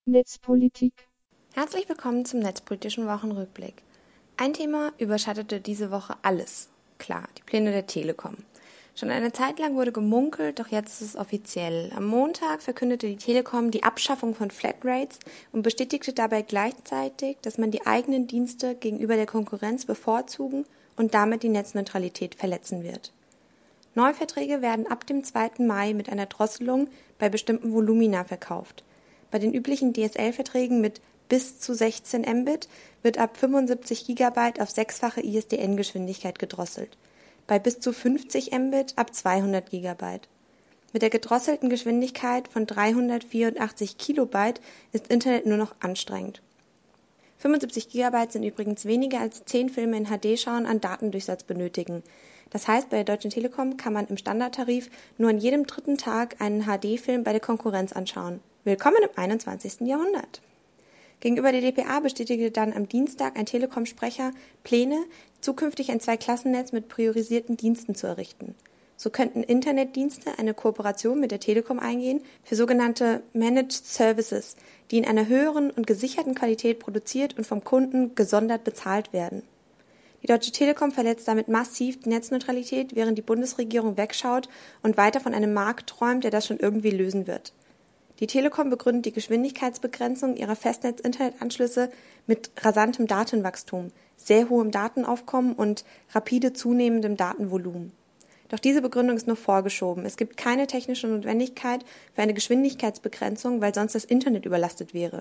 Netzpolitik. Herzlich willkommen zum Netzpolitischen Wochenrückblick. Ein Thema überschattete diese Woche alles. Klar, die Pläne der Telekom. Schon eine Zeit lang wurde gemunkelt, doch jetzt ist es offiziell. Am Montag verkündete die Telekom die Abschaffung von Flatrates und bestätigte dabei gleichzeitig, dass man die eigenen Dienste gegenüber der Konkurrenz bevorzugen und damit die Netzneutralität verletzen wird. Neuverträge werden ab dem 2. Mai mit einer Drosselung bei bestimmten Volumina verkauft. Bei den üblichen DSL-Verträgen mit bis zu 16 Mbit wird ab 75 GB auf 6-fache ISDN-Geschwindigkeit gedrosselt. Bei bis zu 50 Mbit ab 200 GB. Mit der gedrosselten Geschwindigkeit von 384 Kilobyte ist Internet nur noch anstrengend. 75 GB sind übrigens weniger als 10 Filme in HD schauen an Datendurchsatz benötigen. Das heißt, bei der Deutschen Telekom kann man im Standardtarif nur an jedem 3. Tag einen HD-Film bei der Konkurrenz anschauen. Willkommen im 21. Jahrhundert. Gegenüber der dpa bestätigte dann am Dienstag ein Telekom-Sprecher Pläne, zukünftig ein Zweiklassennetz mit priorisierten Diensten zu errichten. So könnten Internetdienste eine Kooperation mit der Telekom eingehen für sogenannte Managed Services, die in einer höheren und gesicherten Qualität produziert und vom Kunden gesondert bezahlt werden. Die Deutsche Telekom verletzt damit massiv die Netzneutralität, während die Bundesregierung wegschaut und weiter von einem Markt träumt, der das schon irgendwie lösen wird. Die Telekom begründet die Geschwindigkeitsbegrenzung ihrer Festnetz-Internetanschlüsse mit rasantem Datenwachstum, sehr hohem Datenaufkommen und rapide zunehmendem Datenvolumen. Doch diese Begründung ist nur vorgeschoben. Es gibt keine technische Notwendigkeit für eine Geschwindigkeitsbegrenzung, weil sonst das Internet überlastet wäre.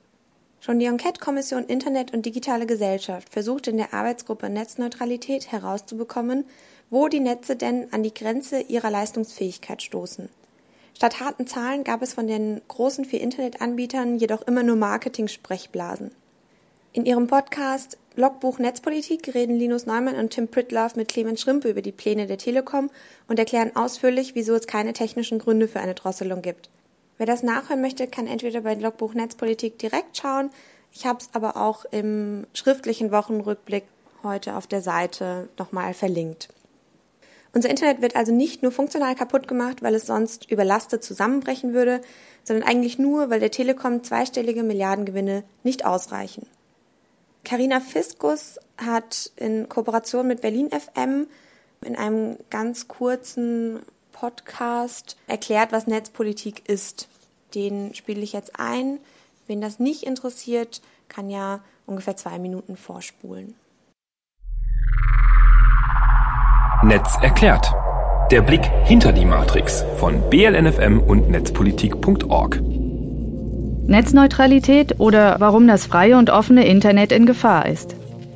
Schon die Enquete-Kommission Internet und digitale Gesellschaft versucht in der Arbeitsgruppe Netzneutralität herauszubekommen, wo die Netze denn an die Grenze ihrer Leistungsfähigkeit stoßen. Statt harten Zahlen gab es von den großen 4 Internetanbietern jedoch immer nur Marketing-Sprechblasen. In ihrem Podcast Logbuch Netzpolitik reden Linus Neumann und Tim Pritlove mit Clemens Schrimpe über die Pläne der Telekom und erklären ausführlich, wieso es keine technischen Gründe für eine Drosselung gibt. Wer das nachhören möchte, kann entweder bei Logbuch Netzpolitik direkt schauen, ich habe es aber auch im schriftlichen Wochenrückblick heute auf der Seite nochmal verlinkt. Unser Internet wird also nicht nur funktional kaputt gemacht, weil es sonst überlastet zusammenbrechen würde, sondern eigentlich nur, weil der Telekom zweistellige Milliardengewinne nicht ausreichen. Carina Fiskus hat in Kooperation mit Berlin FM in einem ganz kurzen Podcast erklärt, was Netzpolitik ist. Den spiele ich jetzt ein. Wen das nicht interessiert, kann ja ungefähr 2 Minuten vorspulen. Netz erklärt. Der Blick hinter die Matrix von BLNFM und netzpolitik.org. Netzneutralität oder warum das freie und offene Internet in Gefahr ist.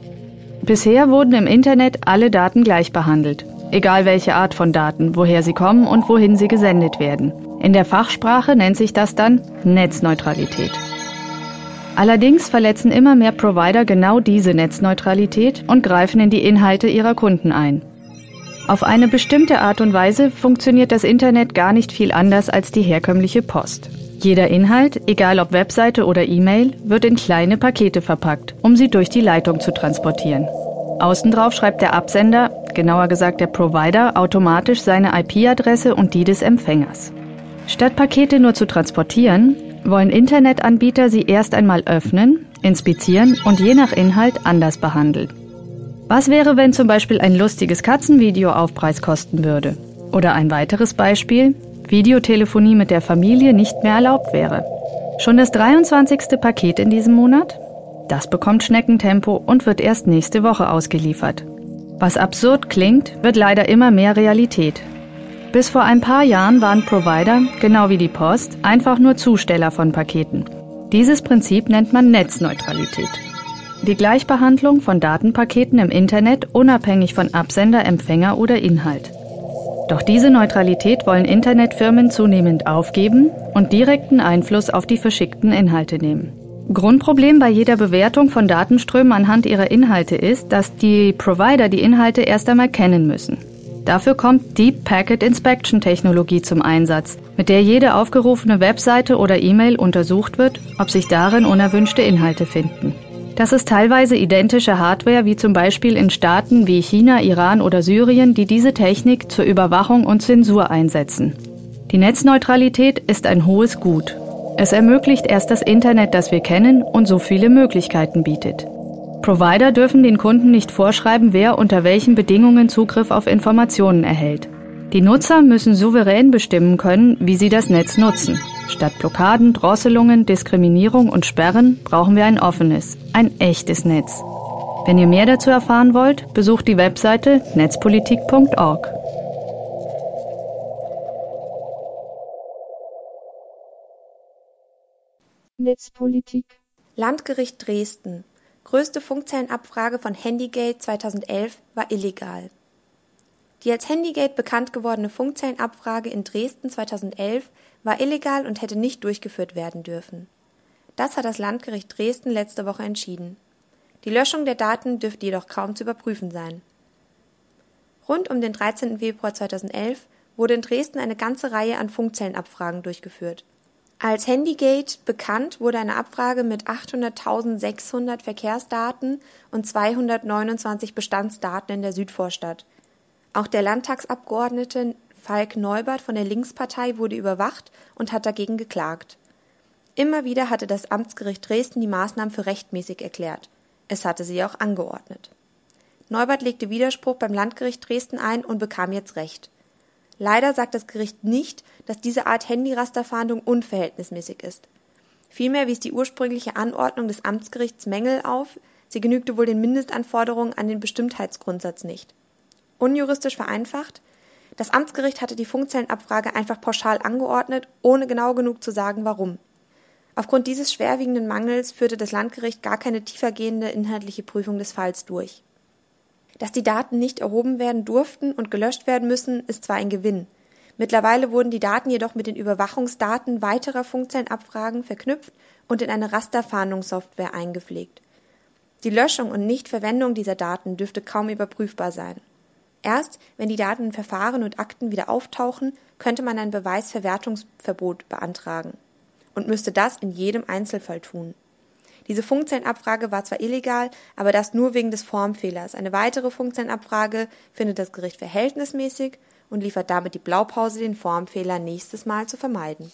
Bisher wurden im Internet alle Daten gleich behandelt, egal welche Art von Daten, woher sie kommen und wohin sie gesendet werden. In der Fachsprache nennt sich das dann Netzneutralität. Allerdings verletzen immer mehr Provider genau diese Netzneutralität und greifen in die Inhalte ihrer Kunden ein. Auf eine bestimmte Art und Weise funktioniert das Internet gar nicht viel anders als die herkömmliche Post. Jeder Inhalt, egal ob Webseite oder E-Mail, wird in kleine Pakete verpackt, um sie durch die Leitung zu transportieren. Außen drauf schreibt der Absender, genauer gesagt der Provider, automatisch seine IP-Adresse und die des Empfängers. Statt Pakete nur zu transportieren, wollen Internetanbieter sie erst einmal öffnen, inspizieren und je nach Inhalt anders behandeln. Was wäre, wenn zum Beispiel ein lustiges Katzenvideo Aufpreis kosten würde? Oder ein weiteres Beispiel, Videotelefonie mit der Familie nicht mehr erlaubt wäre. Schon das 23. Paket in diesem Monat? Das bekommt Schneckentempo und wird erst nächste Woche ausgeliefert. Was absurd klingt, wird leider immer mehr Realität. Bis vor ein paar Jahren waren Provider, genau wie die Post, einfach nur Zusteller von Paketen. Dieses Prinzip nennt man Netzneutralität. Die Gleichbehandlung von Datenpaketen im Internet unabhängig von Absender, Empfänger oder Inhalt. Doch diese Neutralität wollen Internetfirmen zunehmend aufgeben und direkten Einfluss auf die verschickten Inhalte nehmen. Grundproblem bei jeder Bewertung von Datenströmen anhand ihrer Inhalte ist, dass die Provider die Inhalte erst einmal kennen müssen. Dafür kommt Deep Packet Inspection Technologie zum Einsatz, mit der jede aufgerufene Webseite oder E-Mail untersucht wird, ob sich darin unerwünschte Inhalte finden. Das ist teilweise identische Hardware wie zum Beispiel in Staaten wie China, Iran oder Syrien, die diese Technik zur Überwachung und Zensur einsetzen. Die Netzneutralität ist ein hohes Gut. Es ermöglicht erst das Internet, das wir kennen und so viele Möglichkeiten bietet. Provider dürfen den Kunden nicht vorschreiben, wer unter welchen Bedingungen Zugriff auf Informationen erhält. Die Nutzer müssen souverän bestimmen können, wie sie das Netz nutzen. Statt Blockaden, Drosselungen, Diskriminierung und Sperren brauchen wir ein offenes, ein echtes Netz. Wenn ihr mehr dazu erfahren wollt, besucht die Webseite netzpolitik.org. Netzpolitik. Landgericht Dresden. Größte Funkzellenabfrage von Handygate 2011 war illegal. Die als Handygate bekannt gewordene Funkzellenabfrage in Dresden 2011 war illegal und hätte nicht durchgeführt werden dürfen. Das hat das Landgericht Dresden letzte Woche entschieden. Die Löschung der Daten dürfte jedoch kaum zu überprüfen sein. Rund um den 13. Februar 2011 wurde in Dresden eine ganze Reihe an Funkzellenabfragen durchgeführt. Als Handygate bekannt wurde eine Abfrage mit 800.600 Verkehrsdaten und 229 Bestandsdaten in der Südvorstadt. Auch der Landtagsabgeordnete Falk Neubert von der Linkspartei wurde überwacht und hat dagegen geklagt. Immer wieder hatte das Amtsgericht Dresden die Maßnahmen für rechtmäßig erklärt. Es hatte sie auch angeordnet. Neubert legte Widerspruch beim Landgericht Dresden ein und bekam jetzt Recht. Leider sagt das Gericht nicht, dass diese Art Handyrasterfahndung unverhältnismäßig ist. Vielmehr wies die ursprüngliche Anordnung des Amtsgerichts Mängel auf, sie genügte wohl den Mindestanforderungen an den Bestimmtheitsgrundsatz nicht. Unjuristisch vereinfacht: Das Amtsgericht hatte die Funkzellenabfrage einfach pauschal angeordnet, ohne genau genug zu sagen, warum. Aufgrund dieses schwerwiegenden Mangels führte das Landgericht gar keine tiefergehende inhaltliche Prüfung des Falls durch. Dass die Daten nicht erhoben werden durften und gelöscht werden müssen, ist zwar ein Gewinn. Mittlerweile wurden die Daten jedoch mit den Überwachungsdaten weiterer Funkzellenabfragen verknüpft und in eine Rasterfahndungssoftware eingepflegt. Die Löschung und Nichtverwendung dieser Daten dürfte kaum überprüfbar sein. Erst wenn die Daten in Verfahren und Akten wieder auftauchen, könnte man ein Beweisverwertungsverbot beantragen und müsste das in jedem Einzelfall tun. Diese Funkzellenabfrage war zwar illegal, aber das nur wegen des Formfehlers. Eine weitere Funkzellenabfrage findet das Gericht verhältnismäßig und liefert damit die Blaupause, den Formfehler nächstes Mal zu vermeiden.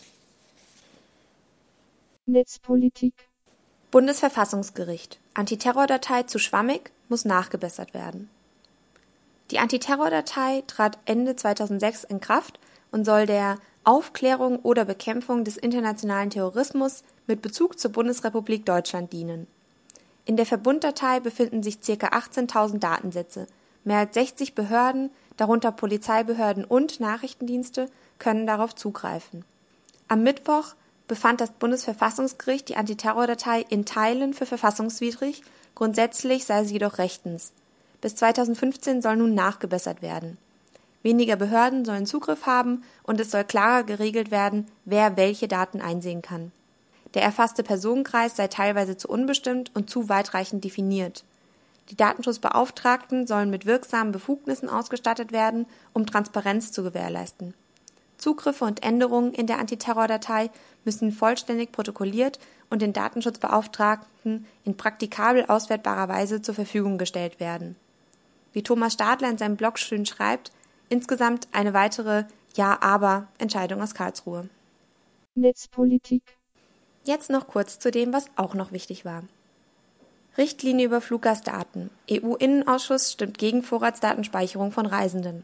Netzpolitik. Bundesverfassungsgericht. Antiterrordatei zu schwammig, muss nachgebessert werden. Die Antiterrordatei trat Ende 2006 in Kraft und soll der Aufklärung oder Bekämpfung des internationalen Terrorismus mit Bezug zur Bundesrepublik Deutschland dienen. In der Verbunddatei befinden sich ca. 18.000 Datensätze. Mehr als 60 Behörden, darunter Polizeibehörden und Nachrichtendienste, können darauf zugreifen. Am Mittwoch befand das Bundesverfassungsgericht die Antiterrordatei in Teilen für verfassungswidrig, grundsätzlich sei sie jedoch rechtens. Bis 2015 soll nun nachgebessert werden. Weniger Behörden sollen Zugriff haben und es soll klarer geregelt werden, wer welche Daten einsehen kann. Der erfasste Personenkreis sei teilweise zu unbestimmt und zu weitreichend definiert. Die Datenschutzbeauftragten sollen mit wirksamen Befugnissen ausgestattet werden, um Transparenz zu gewährleisten. Zugriffe und Änderungen in der Antiterrordatei müssen vollständig protokolliert und den Datenschutzbeauftragten in praktikabel auswertbarer Weise zur Verfügung gestellt werden. Wie Thomas Stadler in seinem Blog schön schreibt, insgesamt eine weitere Ja-Aber-Entscheidung aus Karlsruhe. Netzpolitik. Jetzt noch kurz zu dem, was auch noch wichtig war. Richtlinie über Fluggastdaten. EU-Innenausschuss stimmt gegen Vorratsdatenspeicherung von Reisenden.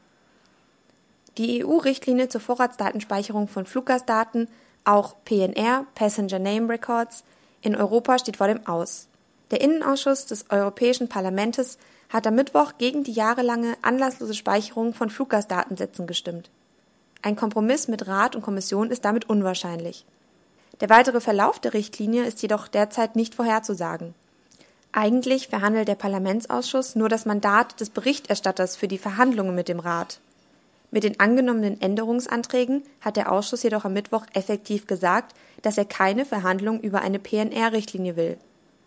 Die EU-Richtlinie zur Vorratsdatenspeicherung von Fluggastdaten, auch PNR, Passenger Name Records, in Europa steht vor dem Aus. Der Innenausschuss des Europäischen Parlaments hat am Mittwoch gegen die jahrelange anlasslose Speicherung von Fluggastdatensätzen gestimmt. Ein Kompromiss mit Rat und Kommission ist damit unwahrscheinlich. Der weitere Verlauf der Richtlinie ist jedoch derzeit nicht vorherzusagen. Eigentlich verhandelt der Parlamentsausschuss nur das Mandat des Berichterstatters für die Verhandlungen mit dem Rat. Mit den angenommenen Änderungsanträgen hat der Ausschuss jedoch am Mittwoch effektiv gesagt, dass er keine Verhandlungen über eine PNR-Richtlinie will.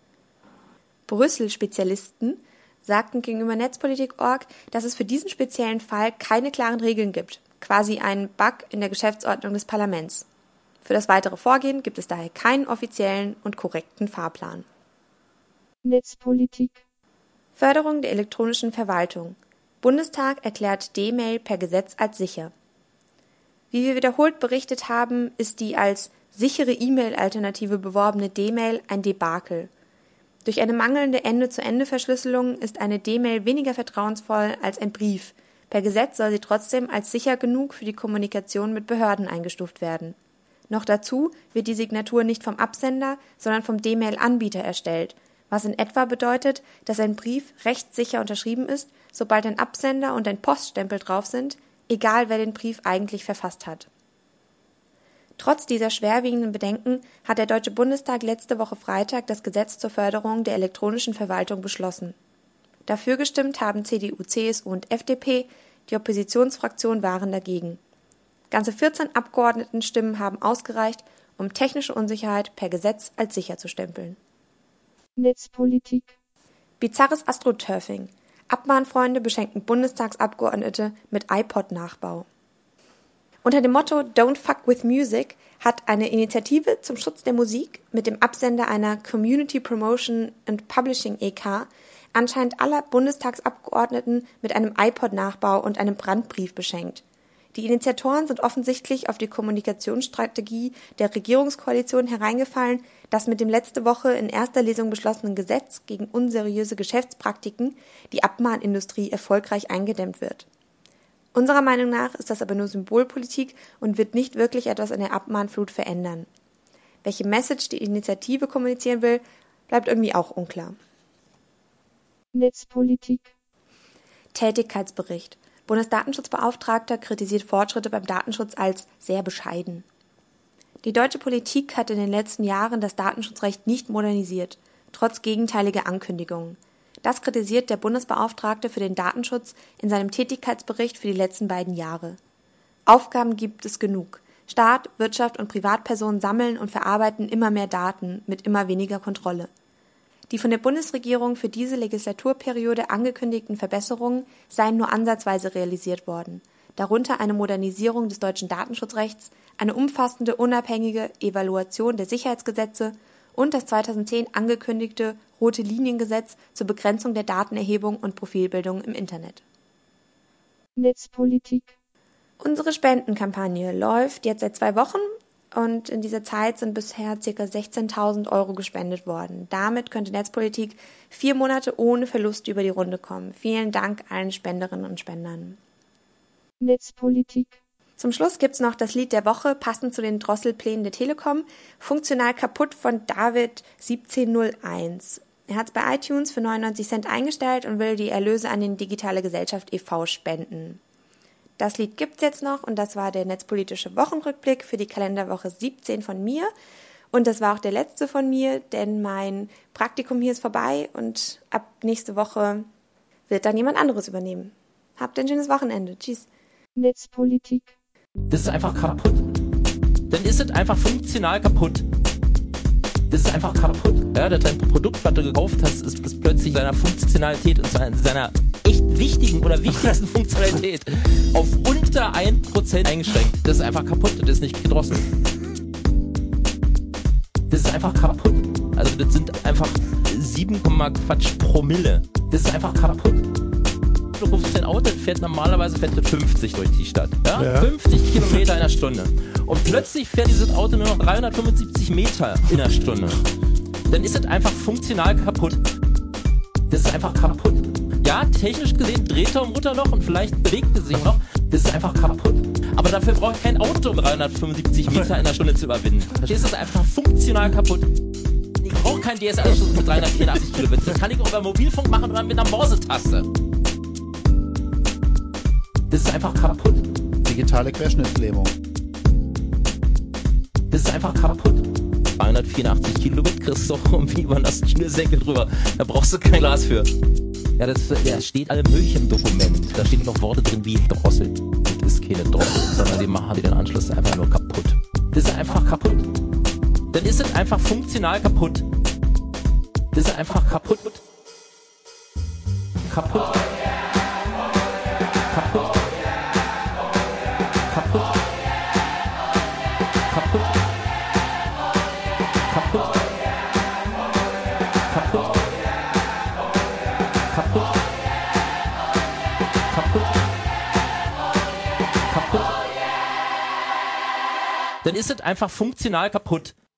Brüssel-Spezialisten sagten gegenüber Netzpolitik.org, dass es für diesen speziellen Fall keine klaren Regeln gibt, quasi einen Bug in der Geschäftsordnung des Parlaments. Für das weitere Vorgehen gibt es daher keinen offiziellen und korrekten Fahrplan. Netzpolitik. Förderung der elektronischen Verwaltung. Bundestag erklärt D-Mail per Gesetz als sicher. Wie wir wiederholt berichtet haben, ist die als sichere E-Mail-Alternative beworbene D-Mail ein Debakel. Durch eine mangelnde Ende-zu-Ende-Verschlüsselung ist eine D-Mail weniger vertrauensvoll als ein Brief. Per Gesetz soll sie trotzdem als sicher genug für die Kommunikation mit Behörden eingestuft werden. Noch dazu wird die Signatur nicht vom Absender, sondern vom D-Mail-Anbieter erstellt, was in etwa bedeutet, dass ein Brief rechtssicher unterschrieben ist, sobald ein Absender und ein Poststempel drauf sind, egal wer den Brief eigentlich verfasst hat. Trotz dieser schwerwiegenden Bedenken hat der Deutsche Bundestag letzte Woche Freitag das Gesetz zur Förderung der elektronischen Verwaltung beschlossen. Dafür gestimmt haben CDU, CSU und FDP, die Oppositionsfraktionen waren dagegen. Ganze 14 Abgeordnetenstimmen haben ausgereicht, um technische Unsicherheit per Gesetz als sicher zu stempeln. Netzpolitik. Bizarres Astroturfing. Abmahnfreunde beschenken Bundestagsabgeordnete mit iPod-Nachbau. Unter dem Motto Don't Fuck with Music hat eine Initiative zum Schutz der Musik mit dem Absender einer Community Promotion and Publishing e.K. anscheinend alle Bundestagsabgeordneten mit einem iPod-Nachbau und einem Brandbrief beschenkt. Die Initiatoren sind offensichtlich auf die Kommunikationsstrategie der Regierungskoalition hereingefallen, dass mit dem letzte Woche in erster Lesung beschlossenen Gesetz gegen unseriöse Geschäftspraktiken die Abmahnindustrie erfolgreich eingedämmt wird. Unserer Meinung nach ist das aber nur Symbolpolitik und wird nicht wirklich etwas an der Abmahnflut verändern. Welche Message die Initiative kommunizieren will, bleibt irgendwie auch unklar. Netzpolitik. Tätigkeitsbericht. Bundesdatenschutzbeauftragter kritisiert Fortschritte beim Datenschutz als sehr bescheiden. Die deutsche Politik hat in den letzten Jahren das Datenschutzrecht nicht modernisiert, trotz gegenteiliger Ankündigungen. Das kritisiert der Bundesbeauftragte für den Datenschutz in seinem Tätigkeitsbericht für die letzten beiden Jahre. Aufgaben gibt es genug. Staat, Wirtschaft und Privatpersonen sammeln und verarbeiten immer mehr Daten mit immer weniger Kontrolle. Die von der Bundesregierung für diese Legislaturperiode angekündigten Verbesserungen seien nur ansatzweise realisiert worden, darunter eine Modernisierung des deutschen Datenschutzrechts, eine umfassende, unabhängige Evaluation der Sicherheitsgesetze und das 2010 angekündigte Rote-Linien-Gesetz zur Begrenzung der Datenerhebung und Profilbildung im Internet. Netzpolitik. Unsere Spendenkampagne läuft jetzt seit 2 Wochen. Und in dieser Zeit sind bisher ca. 16.000 € gespendet worden. Damit könnte Netzpolitik 4 Monate ohne Verlust über die Runde kommen. Vielen Dank allen Spenderinnen und Spendern. Netzpolitik. Zum Schluss gibt's noch das Lied der Woche, passend zu den Drosselplänen der Telekom. Funktional kaputt von David 1701. Er hat es bei iTunes für 99 Cent eingestellt und will die Erlöse an den Digitale Gesellschaft e.V. spenden. Das Lied gibt's jetzt noch und das war der netzpolitische Wochenrückblick für die Kalenderwoche 17 von mir. Und das war auch der letzte von mir, denn mein Praktikum hier ist vorbei und ab nächste Woche wird dann jemand anderes übernehmen. Habt ein schönes Wochenende. Tschüss. Netzpolitik. Das ist einfach kaputt. Dann ist es einfach funktional kaputt. Das ist einfach kaputt. Ja, dein Produkt, was du gekauft hast, ist plötzlich seiner Funktionalität und seiner echt wichtigen oder wichtigsten Funktionalität auf unter 1% eingeschränkt. Das ist einfach kaputt. Das ist nicht gedrosselt. Das ist einfach kaputt. Also das sind einfach 7, Quatsch Promille. Das ist einfach kaputt. Du rufst dein Auto, fährt normalerweise 50 durch die Stadt. Ja? 50 Kilometer in der Stunde. Und plötzlich fährt dieses Auto nur noch 375 Meter in der Stunde. Dann ist es einfach funktional kaputt. Das ist einfach kaputt. Ja, technisch gesehen dreht er am Ruder noch und vielleicht bewegt er sich noch. Das ist einfach kaputt. Aber dafür brauche ich kein Auto, um 375 Meter in der Stunde zu überwinden. Verstehst du? Das ist einfach funktional kaputt. Ich brauche keinen DSL-Anschluss mit 384 Kilobit. Das kann ich auch über Mobilfunk machen oder mit einer Morsetaste. Das ist einfach kaputt. Digitale Querschnittslähmung. Das ist einfach kaputt. 384 Kilobit kriegst du auch irgendwie über einen Schnürsenkel drüber. Da brauchst du kein Glas für. Ja, da steht alle mögliche im Dokument. Da stehen noch Worte drin wie Drossel. Das ist keine Drossel, sondern die machen den Anschluss einfach nur kaputt. Das ist einfach kaputt. Dann ist es einfach funktional kaputt. Das ist einfach kaputt. Kaputt. Kaputt. Kaputt. Kaputt. Kaputt. Kaputt. Kaputt. Kaputt. Kaputt. dann ist es einfach funktional kaputt.